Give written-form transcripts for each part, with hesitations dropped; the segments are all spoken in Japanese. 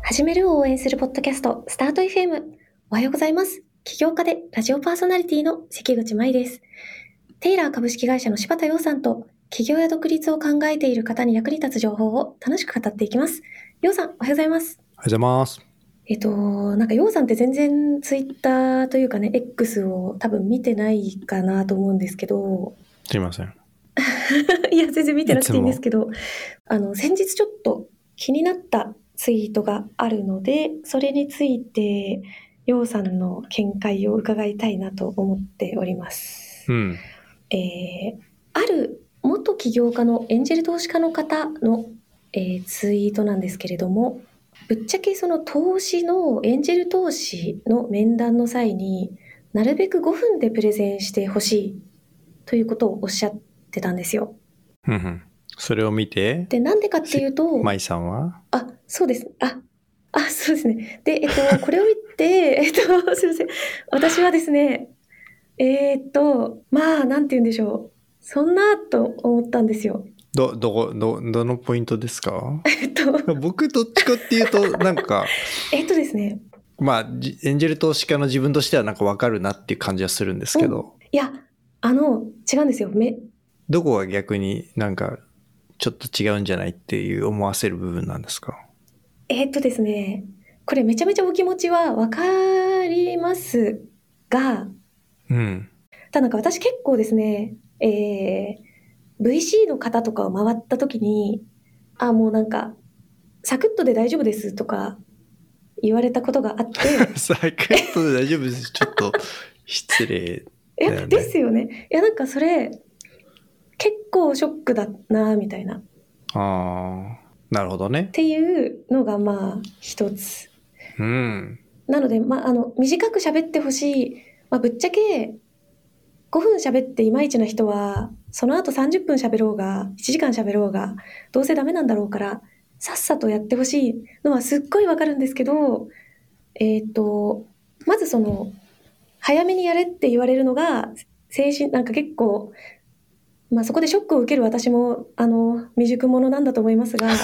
始めるを応援するポッドキャスト、スタート FM。おはようございます。起業家でラジオパーソナリティの関口舞です。テイラー株式会社の柴田洋さんと、起業や独立を考えている方に役に立つ情報を楽しく語っていきます。洋さん、おはようございます。 おはようございます。 なんか洋さんって全然ツイッターというかね、X を多分見てないかなと思うんですけど。 すいません。 いや、全然見てなくていいんですけど、先日ちょっと気になったツイートがあるので、それについて、洋さんの見解を伺いたいなと思っております。ある元起業家のエンジェル投資家の方の、ツイートなんですけれども、ぶっちゃけその投資のエンジェル投資の面談の際になるべく5分でプレゼンしてほしいということをおっしゃってたんですよ。 それを見て、 で、なんでかっていうと、 舞さんはそうです。そうですね。で、これを言って、すいません。私はですね、なんて言うんでしょう。そんなと思ったんですよ。 どのポイントですか？僕どっちかっていうと、なんか、 ですね。 エンジェル投資家の自分としてはなんかわかるなっていう感じはするんですけど。 いや、違うんですよ。 どこが逆になんか、ちょっと違うんじゃないっていう思わせる部分なんですか？ ですね、これめちゃめちゃお気持ちはわかりますが、ただなんか私結構ですね、VC の方とかを回った時に、もうなんか、サクッとで大丈夫ですとか言われたことがあって。 サクッとで大丈夫です。ちょっと失礼だよね。 ですよね。いや、なんかそれ、結構ショックだな、みたいな。 なるほどね。 っていうのが一つ。なので、短く喋ってほしい。ぶっちゃけ、5分喋っていまいちな人は、その後30分喋ろうが、1時間喋ろうが、どうせダメなんだろうから、さっさとやってほしいのはすっごいわかるんですけど、まずその、早めにやれって言われるのが、なんか結構、そこでショックを受ける私も、未熟者なんだと思いますが、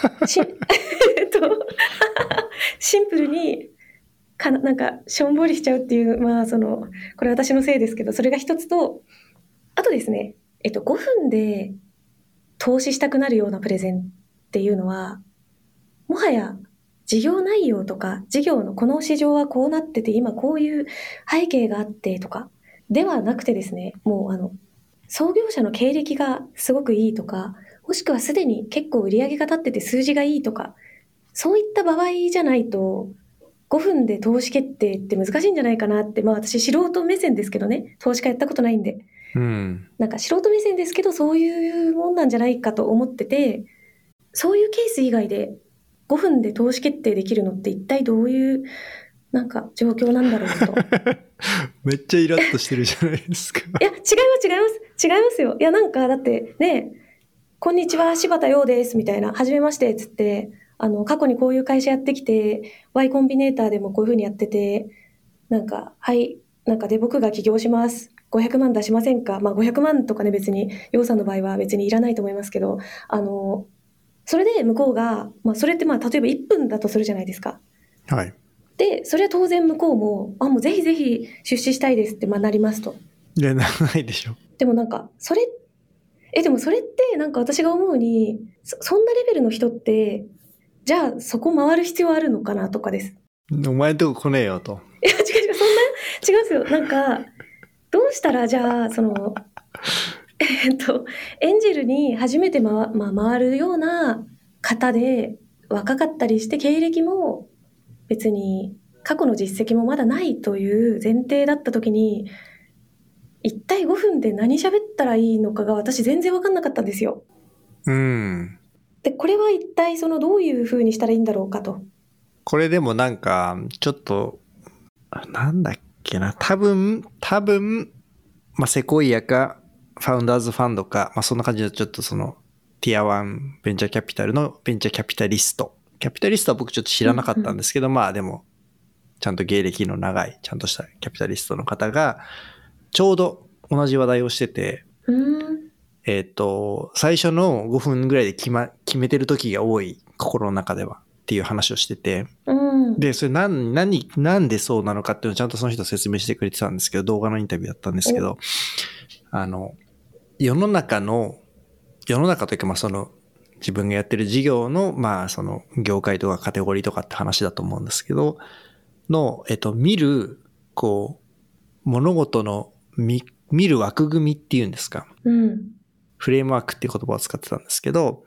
シンプルに、なんか、しょんぼりしちゃうっていう、これ私のせいですけど、それが一つと、あとですね、5分で投資したくなるようなプレゼンっていうのは、もはや事業内容とか、事業のこの市場はこうなってて、今こういう背景があってとか、ではなくてですね、もう創業者の経歴がすごくいいとか、もしくはすでに結構売り上げが立ってて数字がいいとか、そういった場合じゃないと、5分で投資決定って難しいんじゃないかなって、私素人目線ですけどね、投資家やったことないんで。なんか素人目線ですけど、そういうもんなんじゃないかと思ってて、そういうケース以外で5分で投資決定できるのって一体どういうなんか状況なんだろうと。 めっちゃイラッとしてるじゃないですか。 いや、違いますよ。いや、なんかだってね、こんにちは、柴田洋ですみたいな、はじめましてっつって、過去にこういう会社やってきて、Y コンビネーターでもこういう風にやってて、なんか、はい、なんかで僕が起業します。500万出しませんか？500万とかね、別に、洋さんの場合は別にいらないと思いますけど、それで向こうが、それって例えば1分だとするじゃないですか。 はい。 で、それは当然向こうも、もうぜひぜひ出資したいですってなりますと。 いや、ならないでしょ。 でもなんか、でもそれってなんか私が思うに、そんなレベルの人って、じゃあそこ回る必要あるのかなとかです。 お前んとこ来ねえよと。 いや、違うんですよ。なんか、どうしたらじゃあ、エンジェルに初めて回るような方で、若かったりして経歴も別に過去の実績もまだないという前提だった時に、一体5分で何喋ったらいいのかが私全然分かんなかったんですよ。で、これは一体どういう風にしたらいいんだろうかと。 これでもなんか、ちょっと、なんだっけな、多分、セコイアか、ファウンダーズファンドか、そんな感じでちょっとティア1ベンチャーキャピタルのベンチャーキャピタリスト。キャピタリストは僕ちょっと知らなかったんですけど、でも、ちゃんと芸歴の長い、ちゃんとしたキャピタリストの方が、ちょうど同じ話題をしてて、最初の5分ぐらいで決めてる時が多い、心の中では。 っていう話をしてて、 うん。 で、それなんでそうなのかっていうのをちゃんとその人説明してくれてたんですけど、動画のインタビューだったんですけど、世の中というか、まあその、自分がやってる事業の、まあその、業界とかカテゴリーとかって話だと思うんですけど、見る、こう、物事の見る枠組みっていうんですか。 うん。 フレームワークっていう言葉を使ってたんですけど、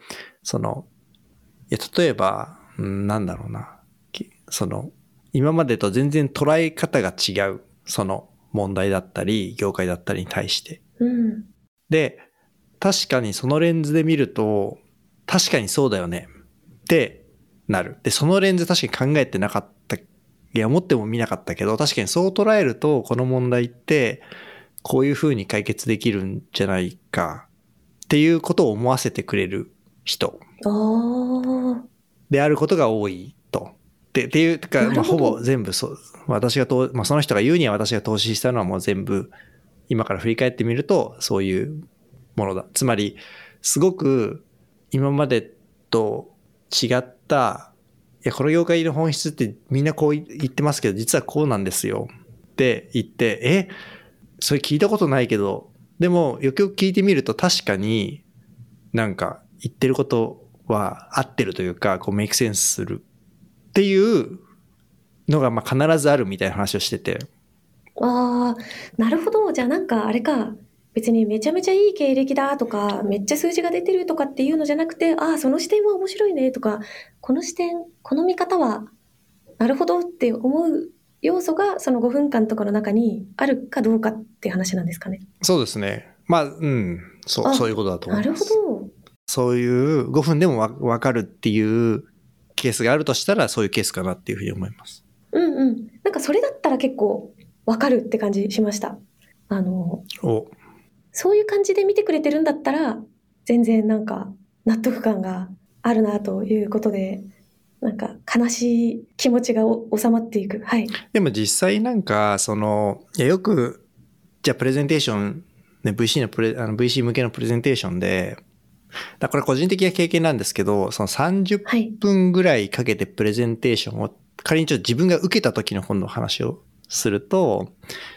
例えば、なんだろうな。今までと全然捉え方が違う、その問題だったり、業界だったりに対して。 うん。 で、確かにそのレンズで見ると、確かにそうだよねってなる。で、そのレンズ確かに考えてなかった。いや、思っても見なかったけど、確かにそう捉えると、この問題って、こういう風に解決できるんじゃないかっていうことを思わせてくれる人であることが多いと。っていうか、まあ、ほぼ全部そう。まあ、その人が言うには私が投資したのはもう全部、今から振り返ってみると、そういうものだ。つまり、すごく今までと違った、いや、この業界の本質ってみんなこう言ってますけど、実はこうなんですよって言って、それ聞いたことないけど、でもよくよく聞いてみると確かになんか言ってることは合ってるというか、こうメイクセンスするっていうのがまあ必ずあるみたいな話をしてて。 ああ、なるほど。じゃあなんかあれか、別にめちゃめちゃいい経歴だとか、めっちゃ数字が出てるとかっていうのじゃなくて、ああ、その視点は面白いねとか、この視点、この見方は、なるほどって思う要素がその5分間とかの中にあるかどうかっていう話なんですかね。 そうですね。まあ、そういうことだと思います。 なるほど。 そういう5分でもわかるっていうケースがあるとしたら、そういうケースかなっていうふうに思います。 うんうん。なんかそれだったら結構わかるって感じしました。そういう感じで見てくれてるんだったら、全然なんか納得感があるなということで、なんか悲しい気持ちが収まっていく。はい。 でも実際なんか、よく、じゃあプレゼンテーション、ね、VC 向けのプレゼンテーションで、これ個人的な経験なんですけど、その30分ぐらいかけてプレゼンテーションを、仮にちょっと自分が受けた時の今度話をすると、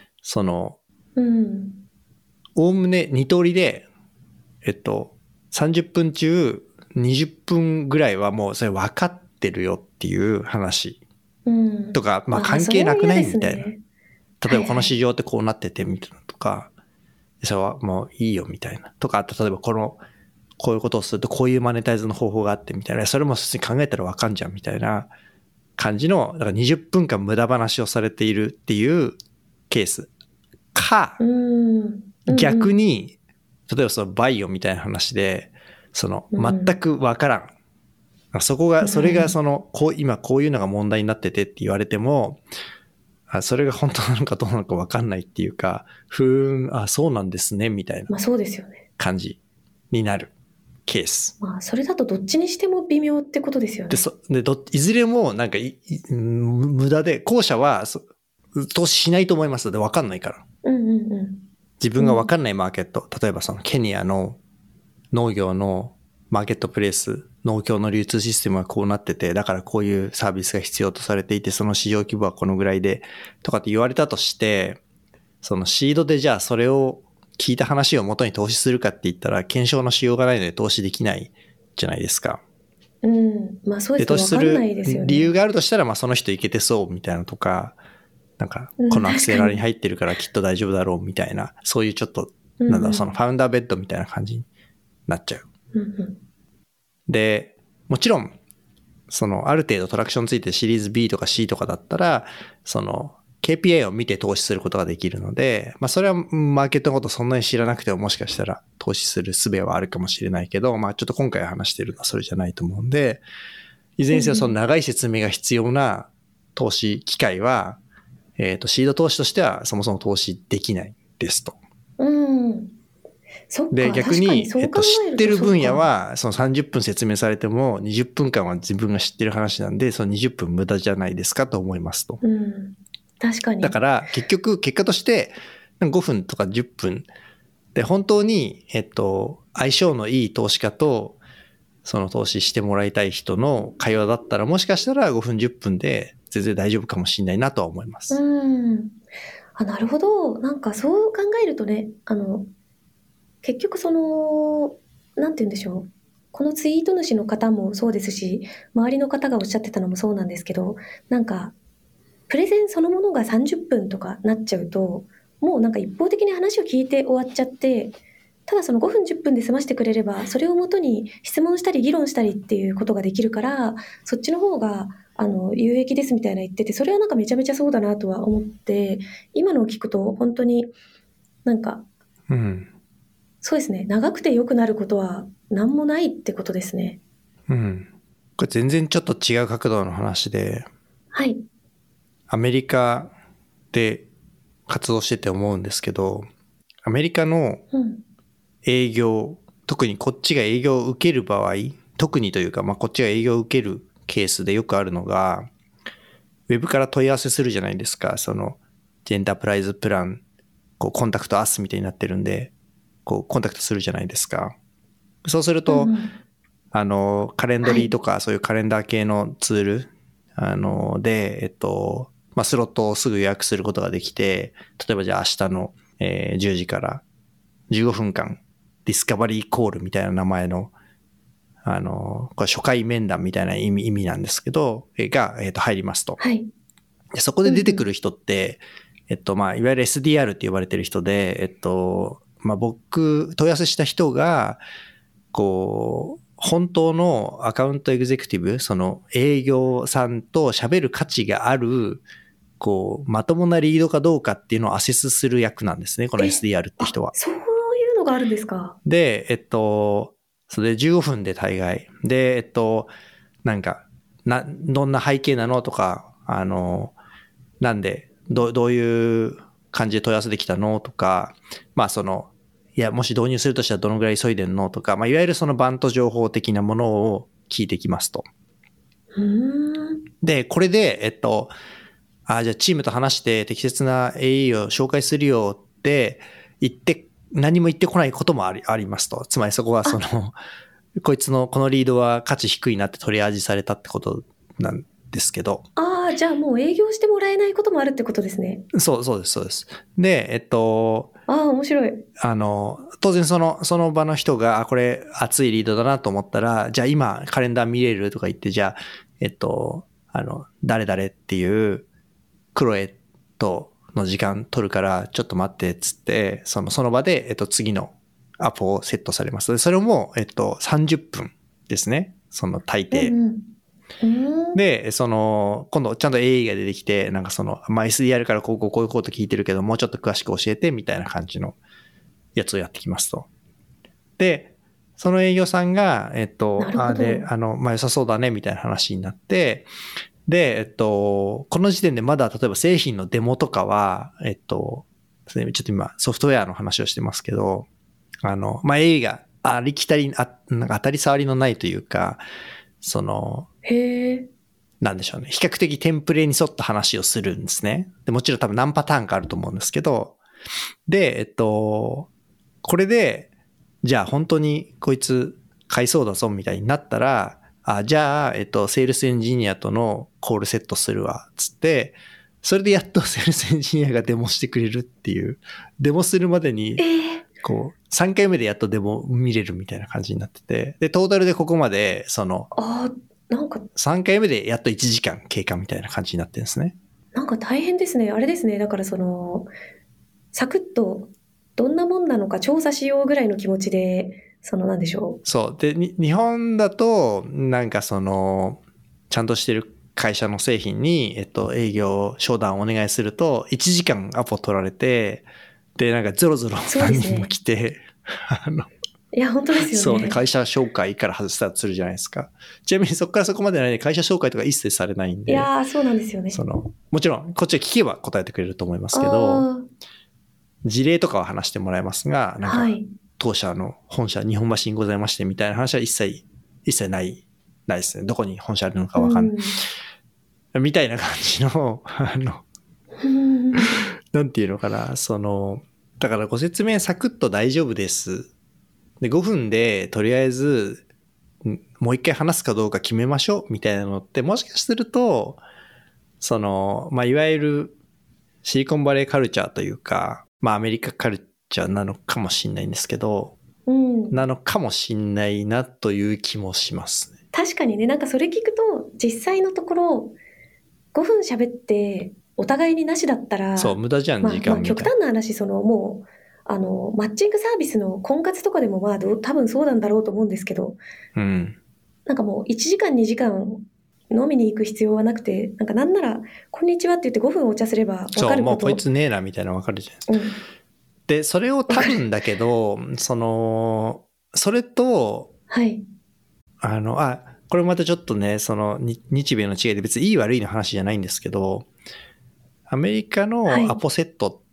おおむね2通りで、30分中20分ぐらいはもうそれ分かってるよっていう話とか、まあ関係なくないみたいな。例えばこの市場ってこうなっててみたいなとか、それはもういいよみたいな。とか、あと例えばこういうことをするとこういうマネタイズの方法があってみたいな。それも普通に考えたら分かんじゃんみたいな感じの、だから20分間無駄話をされているっていうケースか、逆に、例えばそのバイオみたいな話で、全く分からん。それが今こういうのが問題になっててって言われても、それが本当なのかどうなのか分かんないっていうか、そうなんですね、みたいな。 まあそうですよね。 感じになるケース。 まあそれだとどっちにしても微妙ってことですよね。 で、いずれもなんか無駄で、後者は投資しないと思います。で、分かんないから。自分が分かんないマーケット、例えばそのケニアの農業のマーケットプレイス、農協の流通システムはこうなってて、だからこういうサービスが必要とされていて、その市場規模はこのぐらいで、とかって言われたとして、そのシードでじゃあそれを聞いた話を元に投資するかって言ったら、検証のしようがないので投資できないじゃないですか。 まあそうですね。投資する理由があるとしたら、まあその人いけてそうみたいなとか、なんか、このアクセラーに入ってるからきっと大丈夫だろうみたいな、そういうちょっと、そのファウンダーベッドみたいな感じになっちゃう。で、もちろん、ある程度トラクションついてシリーズ B とか C とかだったら、KPI を見て投資することができるので、まあそれはマーケットのことそんなに知らなくてももしかしたら投資する術はあるかもしれないけど、まあちょっと今回話してるのはそれじゃないと思うんで、いずれにせよその長い説明が必要な投資機会は、シード投資としてはそもそも投資できないですと。で、逆に、知ってる分野は、その30分説明されても、20分間は自分が知ってる話なんで、その20分無駄じゃないですかと思いますと。 確かに。 だから、結果として、5分とか10分で、本当に、相性のいい投資家と、 その投資してもらいたい人の会話だったら、もしかしたら5分10分で全然大丈夫かもしれないなとは思います。 なるほど。なんかそう考えるとね、結局なんて言うんでしょう。このツイート主の方もそうですし、周りの方がおっしゃってたのもそうなんですけど、なんか、プレゼンそのものが30分とかなっちゃうと、もうなんか一方的に話を聞いて終わっちゃって、ただその5分10分で済ましてくれれば、それをもとに質問したり議論したりっていうことができるから、そっちの方が有益ですみたいな言ってて、それはなんかめちゃめちゃそうだなとは思って、今のを聞くと本当になんか、そうですね、長くて良くなることは何もないってことですね。 これ全然ちょっと違う角度の話で、 はい。 アメリカで活動してて思うんですけど、アメリカの営業、特にこっちが営業を受ける場合、特にというか、こっちが営業を受けるケースでよくあるのが、ウェブから問い合わせするじゃないですか。エンタープライズプラン、コンタクトアスみたいになってるんで、コンタクトするじゃないですか。そうすると、カレンドリーとか、そういうカレンダー系のツール、で、スロットをすぐ予約することができて、例えばじゃあ明日の、10時から15分間、ディスカバリーコールみたいな名前の、これ初回面談みたいな意味なんですけど、が、入りますと。 はい。 でそこで出てくる人って、いわゆる SDR って呼ばれてる人で、僕、問い合わせした人が、本当のアカウントエグゼクティブ、その営業さんと喋る価値がある、まともなリードかどうかっていうのをアセスする役なんですね、この SDR って人は。 そういうのがあるんですか。 で、それで15分で大概。で、どんな背景なのとか、なんで、どういう感じで問い合わせできたのとか、いや、もし導入するとしたらどのぐらい急いでんのとか、いわゆるそのバント情報的なものを聞いてきますと。で、これで、じゃあチームと話して適切な AE を紹介するよって言って、何も言ってこないこともありますと。つまりそこはこいつのこのリードは価値低いなって取り味されたってことなんですけど。 じゃあもう営業してもらえないこともあるってことですね。 そうです、そうです。で、 面白い。 当然その場の人が、これ熱いリードだなと思ったら、じゃあ今カレンダー見れるとか言って、じゃあ、誰々っていうクロエとの時間取るからちょっと待ってっつって、その場で、次のアポをセットされます。それも、30分ですね。大抵。で、今度ちゃんと AE が出てきて、SDR からこういうこと聞いてるけど、もうちょっと詳しく教えてみたいな感じのやつをやってきますと。で、その営業さんが、良さそうだねみたいな話になって、で、この時点でまだ例えば製品のデモとかは、ちょっと今ソフトウェアの話をしてますけど、AE がありきたり、当たり障りのないというか、なんでしょうね。比較的テンプレに沿った話をするんですね。で、もちろん多分何パターンかあると思うんですけど、で、これで、じゃあ本当にこいつ買いそうだぞみたいになったら、じゃあ、セールスエンジニアとのコールセットするわ、つって、それでやっとセールスエンジニアがデモしてくれるっていう、デモするまでに、3回目でやっとデモ見れるみたいな感じになってて、で、トータルでここまで、3回目でやっと1時間経過みたいな感じになってるんですね。 なんか大変ですね。あれですね。だからサクッとどんなもんなのか調査しようぐらいの気持ちで、なんでしょう。 そう。で、日本だと、ちゃんとしてる会社の製品に、営業商談をお願いすると、1時間アポ取られて、で、ゾロゾロ何人も来て、 いや、本当ですよね。 そうで、会社紹介から外スタートするじゃないですか。ちなみにそこからそこまでの間に会社紹介とか一切されないんで。 いやー、そうなんですよね。 もちろん、こっちは聞けば答えてくれると思いますけど、事例とかは話してもらえますが、当社の本社日本橋にございましてみたいな話は一切ないですね。どこに本社あるのかわかんない。みたいな感じの、なんていうのかな、だからご説明サクッと大丈夫です。で、5分でとりあえずもう一回話すかどうか決めましょうみたいなのって、もしかすると、その、まあ、いわゆるシリコンバレーカルチャーというか、まあ、アメリカカルチャーなのかもしれないんですけど、なのかもしれないなという気もしますね。 確かにね、なんかそれ聞くと、実際のところ、5分喋って、お互いになしだったら、 そう、無駄じゃん、時間みたいな。 極端な話、もう、マッチングサービスの婚活とかでも多分そうなんだろうと思うんですけど、なんかもう1時間2時間飲みに行く必要はなくて、なんなら、こんにちはって言って5分お茶すれば分かること。 そう、もうこいつねえなみたいなの分かるじゃないですか。で、それを多分だけど、それと、 はい。 これまたちょっとね、日米の違いで別にいい悪いの話じゃないんですけど、アメリカのアポセットって、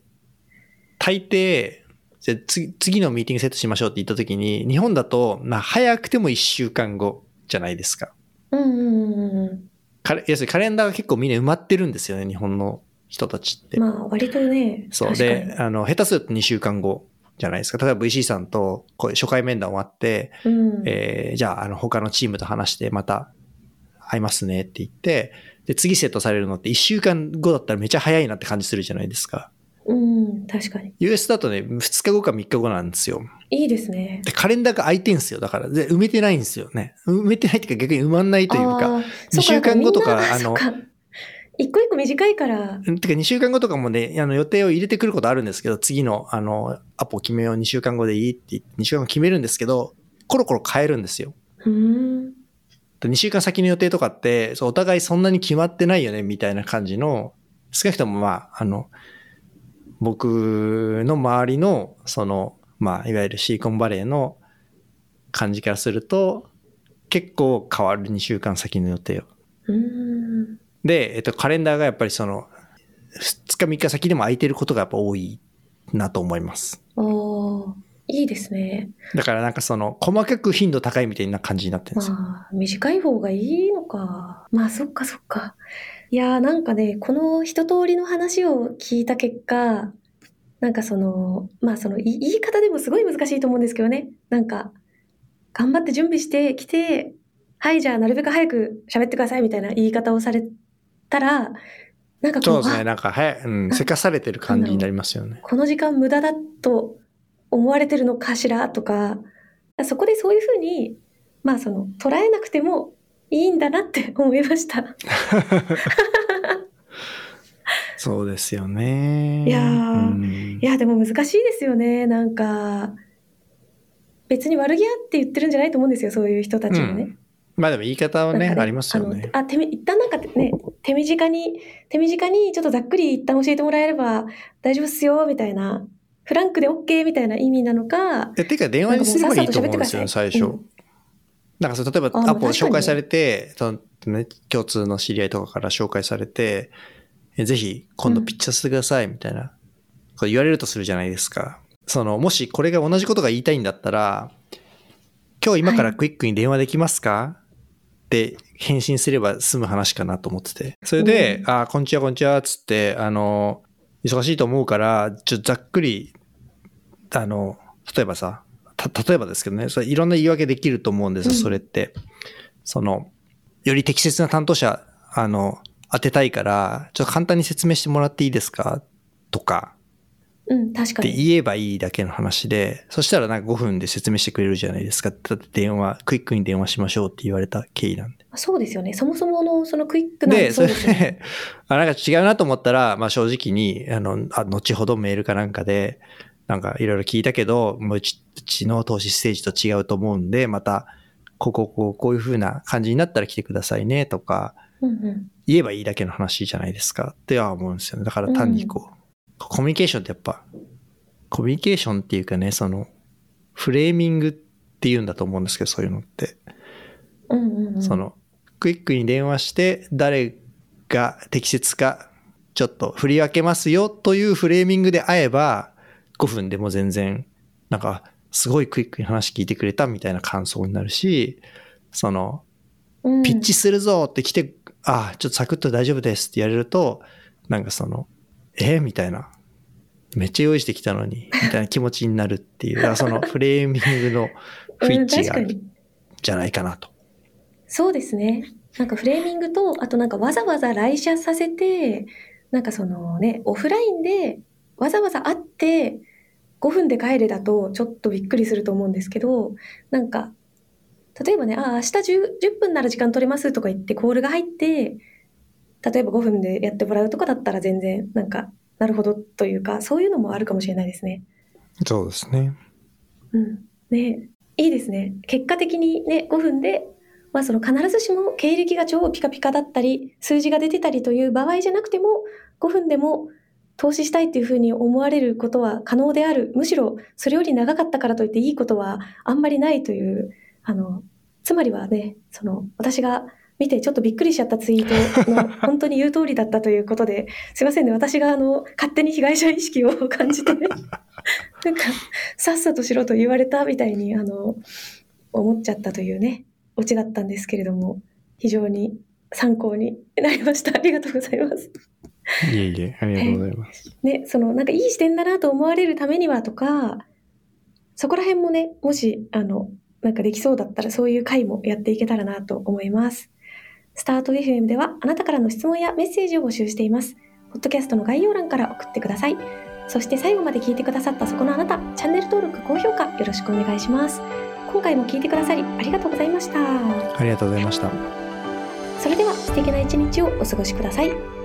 大抵、じゃ次のミーティングセットしましょうって言った時に、日本だと、早くても1週間後じゃないですか。要するにカレンダーが結構みんな埋まってるんですよね、日本の人たちって。 割とね。 そう。で、下手すると2週間後じゃないですか。例えば VC さんとこう初回面談終わって、じゃあ、他のチームと話してまた会いますねって言って、で、次セットされるのって1週間後だったらめちゃ早いなって感じするじゃないですか。 確かに。 US だとね、2日後か3日後なんですよ。 いいですね。 で、カレンダーが空いてんすよ。だから、埋めてないんですよね。埋めてないっていうか逆に埋まんないというか、2週間後とか、 一個一個短いから。 てか2週間後とかもね、予定を入れてくることあるんですけど、次の、アポ決めよう2週間後でいいって言って、2週間後決めるんですけど、コロコロ変えるんですよ。2週間先の予定とかって、お互いそんなに決まってないよね、みたいな感じの、少なくとも僕の周りの、いわゆるシリコンバレーの感じからすると、結構変わる2週間先の予定を。で、カレンダーがやっぱり2日3日先でも空いてることがやっぱ多いなと思います。 いいですね。 だから細かく頻度高いみたいな感じになってるんですよ。 短い方がいいのか。そっかそっか。いやーなんかね、この一通りの話を聞いた結果、言い方でもすごい難しいと思うんですけどね。頑張って準備してきて、はい、じゃあなるべく早く喋ってくださいみたいな言い方をされたら、 そうですね。せかされてる感じになりますよね。 この時間無駄だと思われてるのかしらとか、そこでそういうふうに、捉えなくてもいいんだなって思いました。 そうですよね。 いやでも難しいですよね。別に悪気あって言ってるんじゃないと思うんですよ、そういう人たちもね。 でも言い方はね、ありますよね。 一旦ね、手短にちょっとざっくり一旦教えてもらえれば大丈夫っすよ、みたいな。フランクで OK みたいな意味なのか。 てか電話にすればいいと思うんですよね、最初。例えばアポ紹介されて、共通の知り合いとかから紹介されて、ぜひ今度ピッチさせてくださいみたいな、これ言われるとするじゃないですか。もしこれが同じことが言いたいんだったら、今日今からクイックに電話できますか、って返信すれば済む話かなと思ってて。それで、こんにちはこんにちはつって、忙しいと思うから、ざっくり、例えばさ、例えばですけどね、それいろんな言い訳できると思うんですよ、それって。より適切な担当者、当てたいから、ちょっと簡単に説明してもらっていいですかとか。 確かに。 って言えばいいだけの話で、そしたら5分で説明してくれるじゃないですか。だってクイックに電話しましょうって言われた経緯なんで。 そうですよね。そもそものそのクイックなんで、 それで、違うなと思ったら、正直に、後ほどメールかなんかで、いろいろ聞いたけど、もううちの投資ステージと違うと思うんで、また、こういう風な感じになったら来てくださいねとか、言えばいいだけの話じゃないですかっては思うんですよね。だから単にコミュニケーションってやっぱ、コミュニケーションっていうかね、フレーミングって言うんだと思うんですけど、そういうのって。クイックに電話して、誰が適切か、ちょっと振り分けますよというフレーミングで会えば、5分でも全然、すごいクイックに話聞いてくれたみたいな感想になるし、ピッチするぞって来て、ちょっとサクッと大丈夫ですってやれると、みたいな。めっちゃ用意してきたのに、みたいな気持ちになるっていう。フレーミングの不一致がある。 じゃないかなと。 そうですね。なんかフレーミングと、あとなんかわざわざ来社させて、なんかそのね、オフラインでわざわざ会って5分で帰れだとちょっとびっくりすると思うんですけど、なんか、例えばね、明日10分なら時間取れますとか言ってコールが入って、例えば5分でやってもらうとかだったら全然、なんか、なるほどというか、そういうのもあるかもしれないですね。 そうですね。 うん。ね、いいですね。結果的にね、5分で、まあその必ずしも経歴が超ピカピカだったり、数字が出てたりという場合じゃなくても、5分でも投資したいっていうふうに思われることは可能である。むしろそれより長かったからといっていいことはあんまりないという、つまりはね、私が見てちょっとびっくりしちゃったツイートの本当に言う通りだったということで、すいませんね、私が勝手に被害者意識を感じて、なんか、さっさとしろと言われたみたいに、思っちゃったというね、オチだったんですけれども、非常に参考になりました。ありがとうございます。 いえいえ、ありがとうございます。 ね、なんかいい視点だなと思われるためにはとか、そこら辺もね、もし、なんかできそうだったら、そういう回もやっていけたらなと思います。スタート FM では、あなたからの質問やメッセージを募集しています。ポッドキャストの概要欄から送ってください。そして最後まで聞いてくださったそこのあなた、チャンネル登録、高評価よろしくお願いします。今回も聞いてくださりありがとうございました。 ありがとうございました。 それでは素敵な一日をお過ごしください。